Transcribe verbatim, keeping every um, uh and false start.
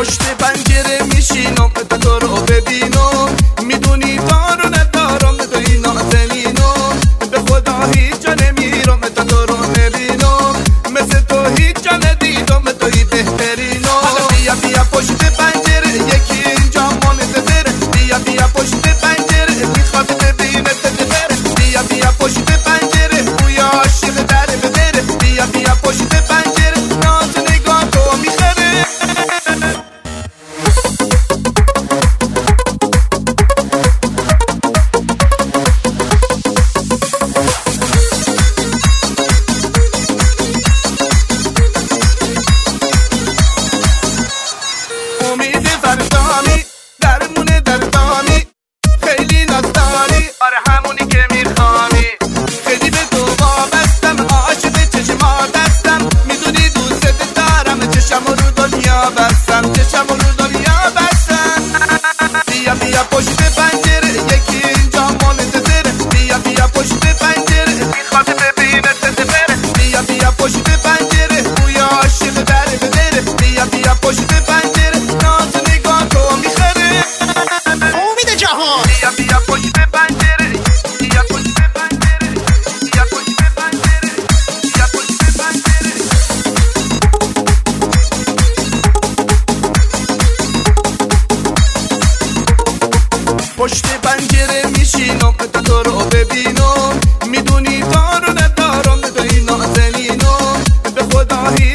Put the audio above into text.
پشت پنجره میشینم تا تو رو ببینم، میدونی دارو ندارم توی نازنینم، به خدا هیچ جا نمیرم تا تو رو نبینم، مثل تو هیچ جا ندیدم توی بهترینم. حالا بیا بیا پشت پنجره یکی اینجا منتظره، بیا بیا پشت پنجره میخواد ببینه تدبره، بیا بیا پشت پنجره بویا عاشق در بدره، بیا بیا پشت پنجره ناز نگاه تو میخره. امید فردانی درمونه دردانی، خیلی نازداری آره همونی که میخوانی، خیلی به تو وابستم عاشق چشما دستم، میدونی دوست دارم چشم رو دنیا بستم، چشم رو دنیا بستم. بیا بیا پشت پنجره یکی اینجا منتظره، بیا بیا پشت پنجره میخواد ببینه تدبره، بیا بیا پشت پنجره بویا عاشق در بدره، بیا بیا پشت پنجره ناز نگاه تو میخره. امید جهان بیا بیا پشت پنجره، بیا پشت پنجره، بیا پشت پنجره، بیا پشت پنجره. پشت پنجره میشینم تا تو رو ببینم، میدونی دارو ندارم توی نازنینم، به خدا هیچ